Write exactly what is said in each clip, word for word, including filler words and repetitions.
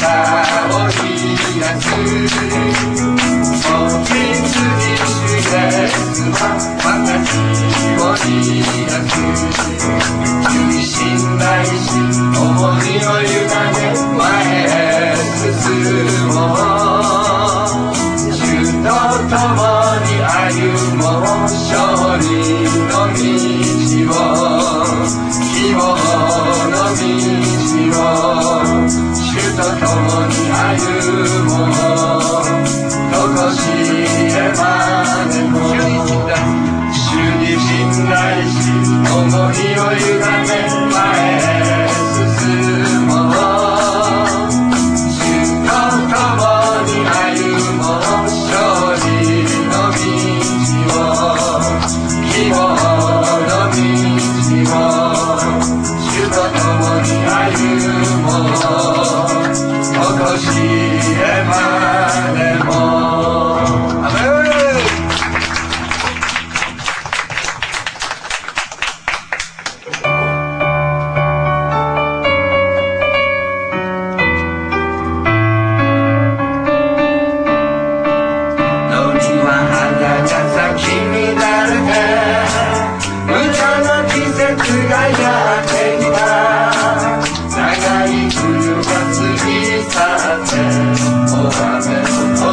を癒すおひつぎ主イエスは私を癒す主に信頼し思いを委ね前へ進もう主と共に歩もう勝利の道を希望の道を主と共に歩もうとこしえまでも主に信頼し思いを委ね前へ進もう主と共に歩もう勝利の道を希望の道を主と共に歩もうとこしえまでもアメン。長い冬が過ぎ去って大雨の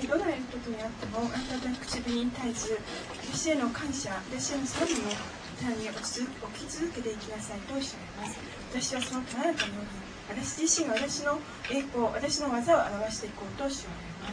どのような時にあっても、あなたの口火に絶えず、私への感謝、私への賛美を単に置き続けていきなさいとおっしゃいます。私はそのあなたのように、私自身が私の栄光、私の技を表していこうとおっしゃいます。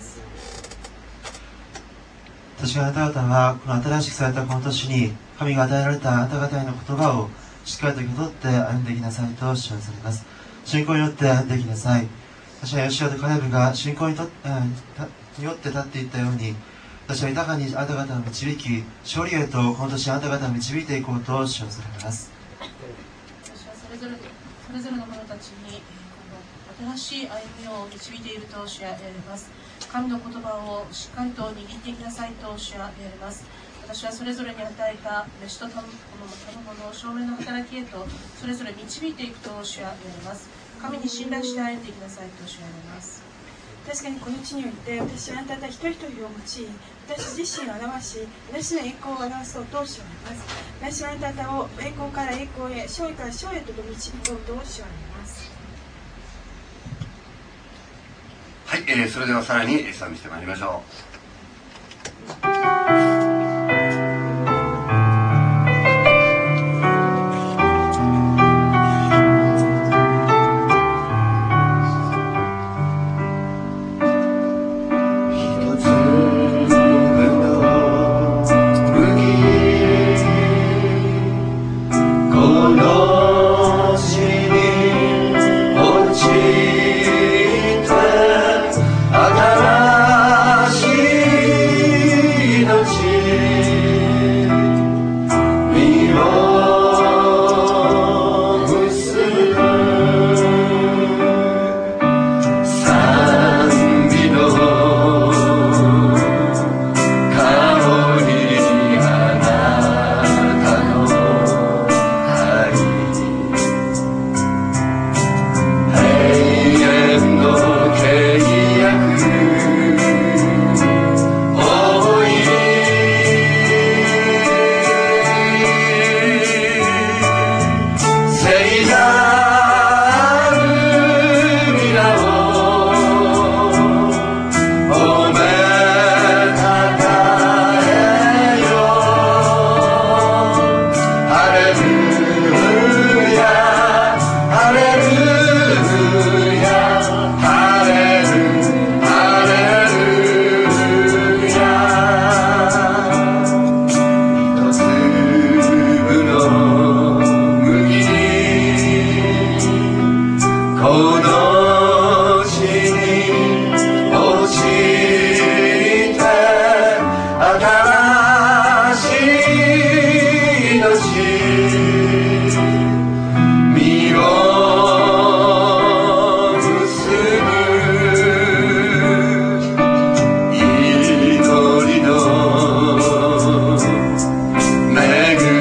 確かにあなた方はこの新しくされたこの年に神が与えられたあなた方への言葉をしっかりと受け取って歩んでいきなさいと主張されます。信仰によって歩んでいきなさい。私はヨシュアとカレブが信仰にとっ、えー、によって立っていったように、私は豊かにあなた方を導き、勝利へとこの年あなた方を導いていこうと主張されます。 私はそれぞれそれぞれの者たちにこの新しい歩みを導いていると教えられます。神の言葉をしっかりと握っていきなさいと教えられます。私はそれぞれに与えた飯と賜物の証明の働きへとそれぞれ導いていくと教えられます。神に信頼して歩んでいきなさいと教えられます。 確かにこの地において、私はあなた方一人一人を用い、私自身を表し、私の栄光を表そうとおっしゃられます。私はあなた方を栄光から栄光へ、勝利から勝利へと導こうとおっしゃられます。 はい、えー、それではさらに賛美してまいりましょう。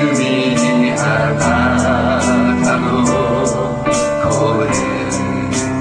声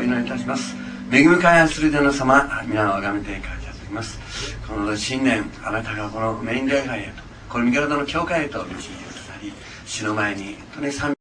お祈りいたします。恵み開発する殿様、皆をあがめて感謝しております。この新年、あなたがこのメイン礼拝へと、この御体の教会へと導いてくださり、主の前に本当に賛美